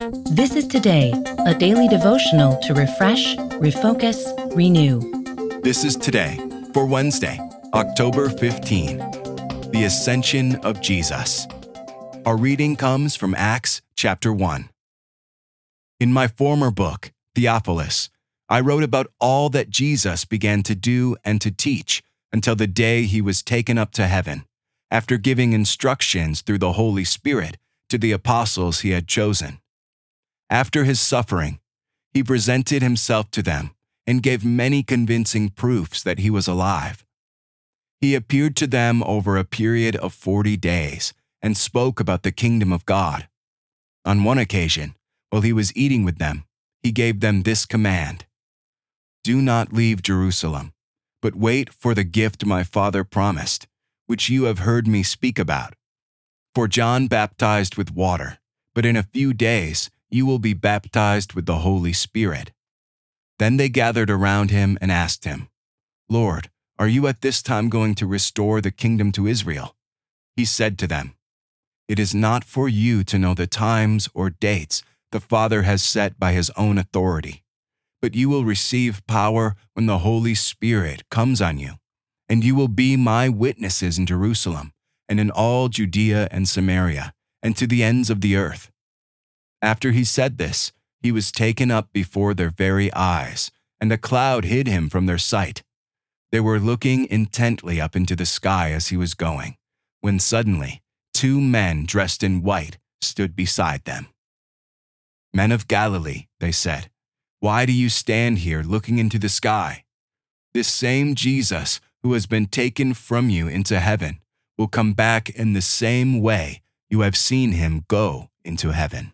This is Today, a daily devotional to refresh, refocus, renew. This is Today for Wednesday, October 15, the Ascension of Jesus. Our reading comes from Acts chapter 1. In my former book, Theophilus, I wrote about all that Jesus began to do and to teach until the day he was taken up to heaven, after giving instructions through the Holy Spirit to the apostles he had chosen. After his suffering, he presented himself to them and gave many convincing proofs that he was alive. He appeared to them over a period of 40 days and spoke about the kingdom of God. On one occasion, while he was eating with them, he gave them this command: "Do not leave Jerusalem, but wait for the gift my Father promised, which you have heard me speak about. For John baptized with water, but in a few days you will be baptized with the Holy Spirit." Then they gathered around him and asked him, "Lord, are you at this time going to restore the kingdom to Israel?" He said to them, "It is not for you to know the times or dates the Father has set by his own authority, but you will receive power when the Holy Spirit comes on you, and you will be my witnesses in Jerusalem and in all Judea and Samaria, and to the ends of the earth." After he said this, he was taken up before their very eyes, and a cloud hid him from their sight. They were looking intently up into the sky as he was going, when suddenly 2 men dressed in white stood beside them. "Men of Galilee," they said, "why do you stand here looking into the sky? This same Jesus who has been taken from you into heaven will come back in the same way you have seen him go into heaven."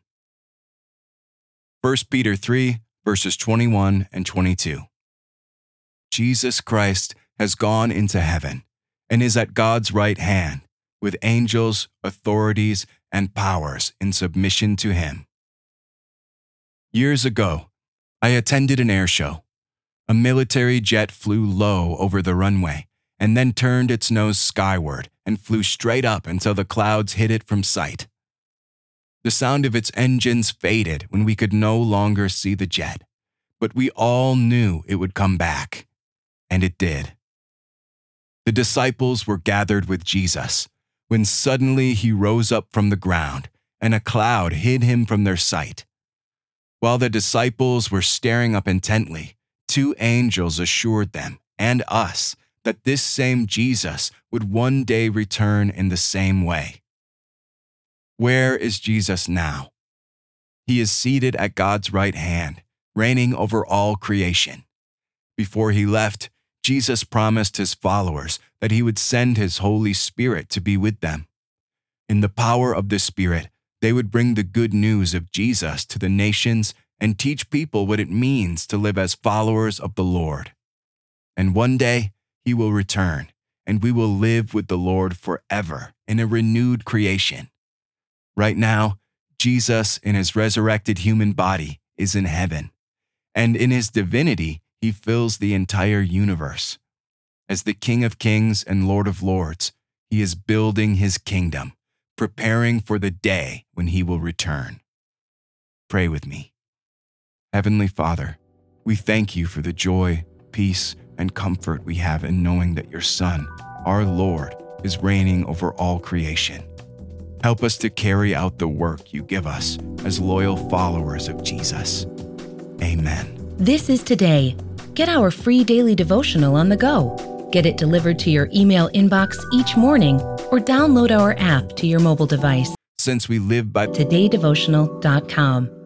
1 Peter 3, verses 21 and 22. Jesus Christ has gone into heaven and is at God's right hand, with angels, authorities, and powers in submission to him. Years ago, I attended an air show. A military jet flew low over the runway and then turned its nose skyward and flew straight up until the clouds hid it from sight. The sound of its engines faded when we could no longer see the jet, but we all knew it would come back, and it did. The disciples were gathered with Jesus when suddenly he rose up from the ground, and a cloud hid him from their sight. While the disciples were staring up intently, 2 angels assured them and us that this same Jesus would one day return in the same way. Where is Jesus now? He is seated at God's right hand, reigning over all creation. Before he left, Jesus promised his followers that he would send his Holy Spirit to be with them. In the power of the Spirit, they would bring the good news of Jesus to the nations and teach people what it means to live as followers of the Lord. And one day, he will return, and we will live with the Lord forever in a renewed creation. Right now, Jesus, in his resurrected human body, is in heaven, and in his divinity, he fills the entire universe. As the King of Kings and Lord of Lords, he is building his kingdom, preparing for the day when he will return. Pray with me. Heavenly Father, we thank you for the joy, peace, and comfort we have in knowing that your Son, our Lord, is reigning over all creation. Help us to carry out the work you give us as loyal followers of Jesus. Amen. This is Today. Get our free daily devotional on the go. Get it delivered to your email inbox each morning or download our app to your mobile device. Since we live by todaydevotional.com.